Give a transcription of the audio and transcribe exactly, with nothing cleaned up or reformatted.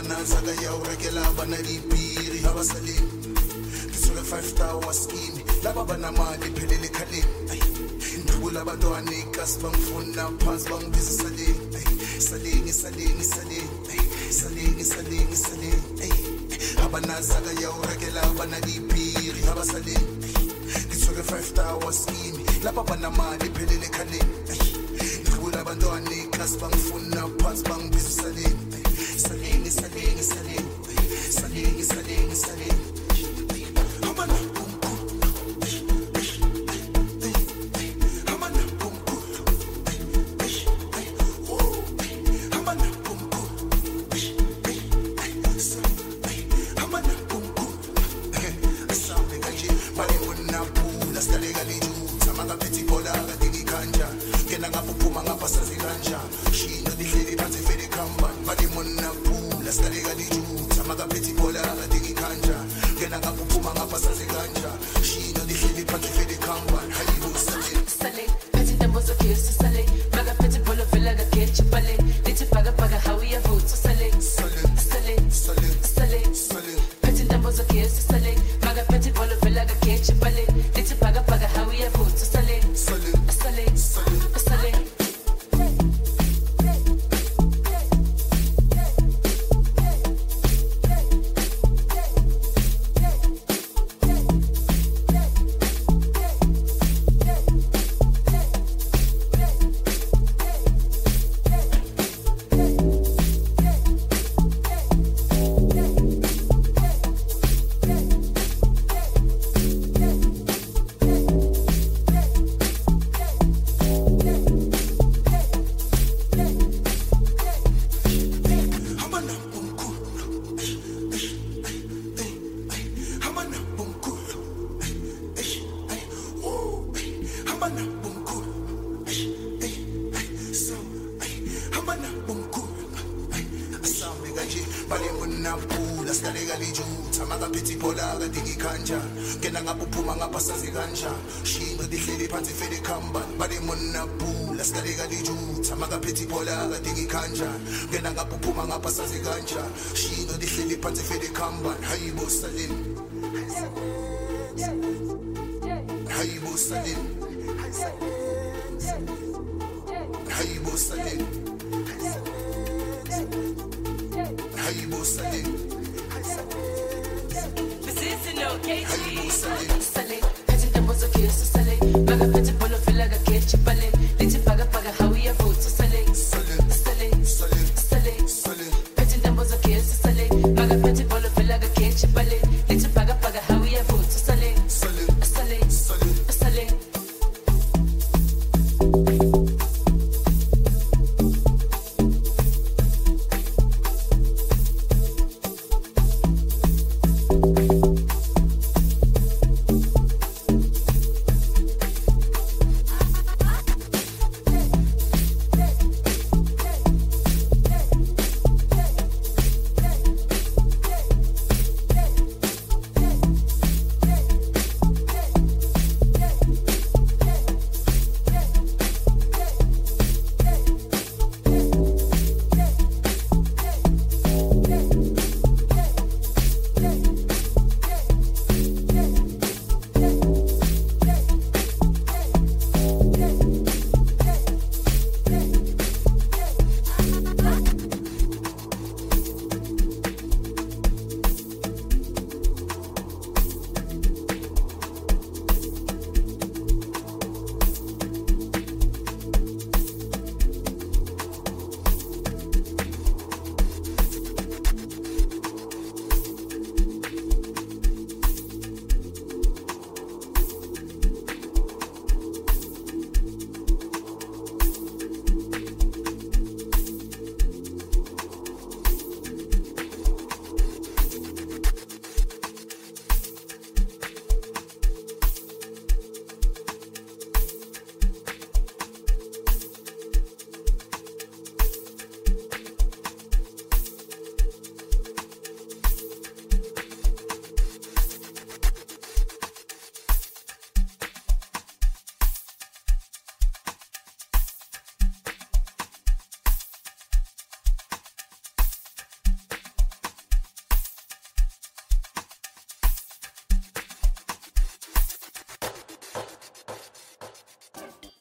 Abanazaga ya urekela banalipiri abasalimi Kisuke five star waskini laba banamali phelele khaleni Ndibula abantwana ikasi bangifuna phansi bangibiza salini salini salini salini salini salini salini Abanazaga ya urekela banalipiri abasalimi Kisuke five star waskini laba banamali phelele khaleni Ndibula abantwana ikasi bangifuna phansi bangibiza salini Saling, saling, saling, saling, saling, saling. Hamana boom boom, hamana boom boom, hamana boom boom, hamana boom boom. Asambe kaje, bali unapula, stale gali juu, samaga peti bola, gatini kanja, kena ngapupuma ngapasazi kanja, shina dihili pati fede kamba, bali unapula, stale gali juu, samaga peti bola, gatini kanja, kena ngapupuma ngapasazi kanja, shina dihili pati fede kamba, hayibu sale, sale, peti dambozo kiyosu sale, maga peti bolo vela ga kechi pale, liti paga paga hawi ya vutu sale, sale, sale, sale, sale, sale. peti dambozo kiyosu sale, maga peti bolo vela ga kechi pale, liti paga paga hawi ya vutu sale, Sale, sale, sale. sale. Hamana boom cool, hamana boom cool, hamana boom cool, so hamana boom cool. Asambe kaje, bali unapula, stale gali juu, samaga peti bola, gatini kanja, kena ngapuphuma ngapasazi kanja, shina dihleli phansi fede kamba, bali unapula, stale gali juu, samaga peti bola, gatini kanja, kena ngapuphuma ngapasazi kanja, shina dihleli phansi fede kamba, hayibo salim, hayibo salim, hayibo salim, hayibo salim, This is no K G. hayibo salim.